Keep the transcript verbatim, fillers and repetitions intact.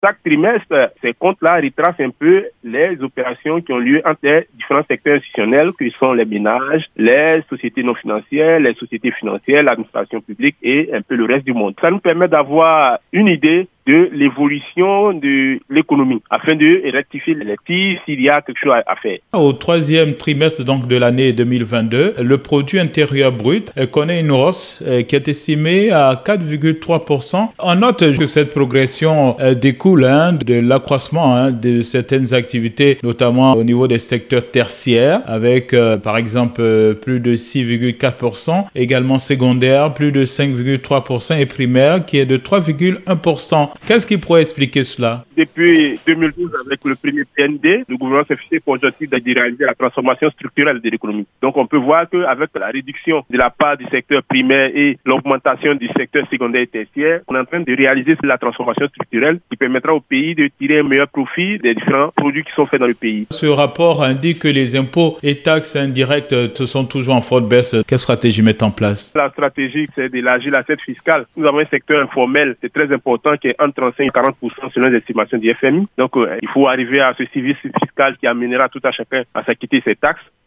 Chaque trimestre, ces comptes-là retracent un peu les opérations qui ont lieu entre les différents secteurs institutionnels que sont les ménages, les sociétés non financières, les sociétés financières, l'administration publique et un peu le reste du monde. Ça nous permet d'avoir une idée de l'évolution de l'économie afin de rectifier les tirs s'il y a quelque chose à faire. Au troisième trimestre donc de l'année deux mille vingt-deux, le produit intérieur brut connaît une hausse qui est estimée à quatre virgule trois pour cent. On note que cette progression découle hein, de l'accroissement hein, de certaines activités, notamment au niveau des secteurs tertiaires, avec euh, par exemple euh, plus de six virgule quatre pour cent, également secondaire, plus de cinq virgule trois pour cent et primaire qui est de trois virgule un pour cent. Qu'est-ce qui pourrait expliquer cela? Depuis deux mille douze, avec le premier P N D, le gouvernement s'est fixé pour objectif de réaliser la transformation structurelle de l'économie. Donc on peut voir qu'avec la réduction de la part du secteur primaire et l'augmentation du secteur secondaire et tertiaire, on est en train de réaliser la transformation structurelle qui permettra au pays de tirer un meilleur profit des différents produits qui sont faits dans le pays. Ce rapport indique que les impôts et taxes indirectes se sont toujours en forte baisse. Quelle stratégie mettre en place? La stratégie, c'est d'élargir l'assiette fiscale. Nous avons un secteur informel, c'est très important, qui est entre trente-cinq et quarante pour cent selon les estimations du F M I. Donc, euh, il faut arriver à ce service fiscal qui amènera tout à chacun à s'acquitter ses taxes.